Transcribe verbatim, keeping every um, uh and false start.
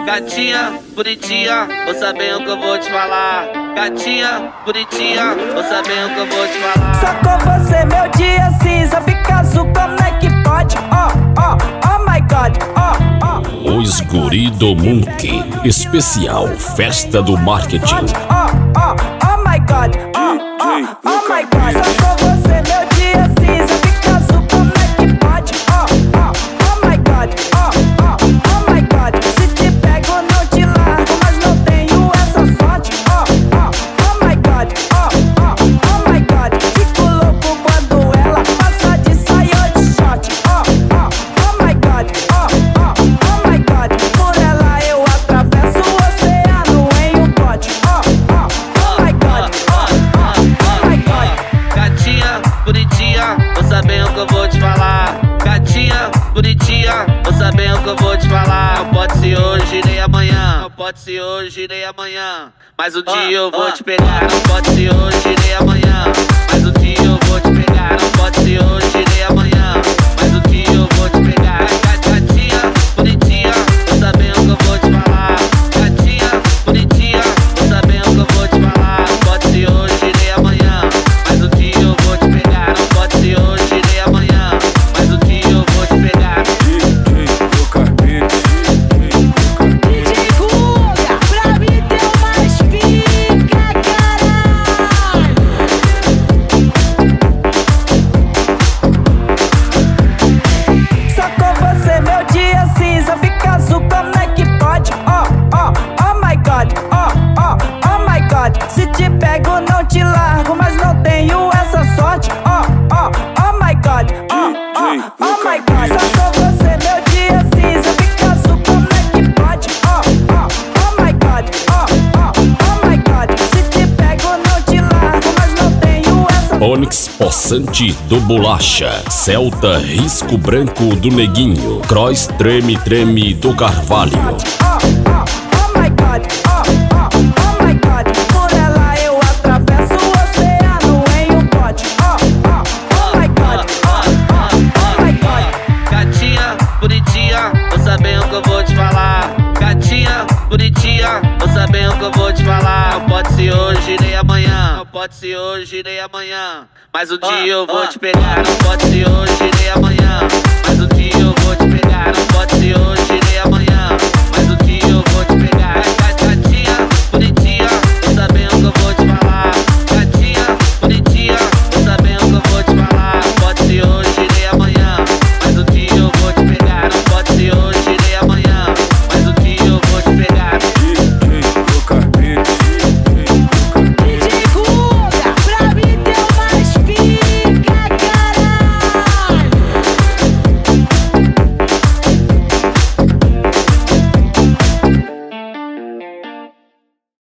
Gatinha, bonitinha, vou saber o que eu vou te falar. Gatinha, bonitinha, vou saber o que eu vou te falar. Só com você meu dia cinza fica azul, como é que pode? Oh, oh, oh my God, oh, oh. Os Guri do Monkey, especial Festa do Marketing. Oh, oh, oh my God, oh, oh, oh my God. Só com você meu dia cinza fica azul, como é que pode? Oh, oh, oh my God, oh, oh, oh my God. Se te pego não te largo, mas não tenho essa sorte. Oh, oh, oh my God, oh, oh, oh my God. Fico louco quando ela passa de saia de short. Oh, oh, oh my God, oh, oh, oh my God. Por ela eu atravesso o oceano em um bote. Oh, oh, oh my God, oh, oh, oh my God. Gatinha, bonitinha, vou saber o que eu vou te falar. Gatinha, bonitinha, vou saber o que eu vou te falar. Não pode ser hoje nem amanhã, não pode ser hoje nem amanhã, mas um dia eu vou te pegar. Não pode ser hoje nem amanhã, mas um dia eu vou te pegar. Não pode ser hoje nem amanhã, mas um dia eu vou te pegar. Gatinha, bonitinha, vou saber o que eu vou te falar. Gatinha, bonitinha, vou saber o que eu vou te falar. Não pode ser hoje nem amanhã, mas um dia eu vou te pegar. Não pode ser hoje nem amanhã, mas um dia eu vou te pegar. D J Guga, pra mim tem mais pica, caralho. Só com você meu dia cinza fica azul, como é que pode? Oh, oh, oh my God, oh, oh, oh my God. Se te pego não te largo, mas não tenho essa sorte. Oh, oh, oh my God, oh, oh, oh my God. Só com você meu dia cinza fica azul, como é que pode? Oh, oh, oh my God, oh, oh, oh my God. Se te pego não te largo, mas não tenho essa. Onyx Possante do Bolacha, Celta Risco Branco do Neguinho, Cross Treme Treme do Carvalho. Oh, oh, oh my God, oh, oh, oh my God. Por ela eu atravesso o oceano em um bote. Oh, oh, oh my God, oh, oh, oh my God. Gatinha, bonitinha, vou saber o que eu vou te falar. Gatinha, bonitinha, vou saber o que eu vou te falar. Não pode ser hoje nem amanhã, não pode ser hoje nem amanhã, mas um dia eu vou te pegar. Não pode ser hoje nem amanhã, mas um dia eu vou te pegar. Não pode ser hoje nem amanhã.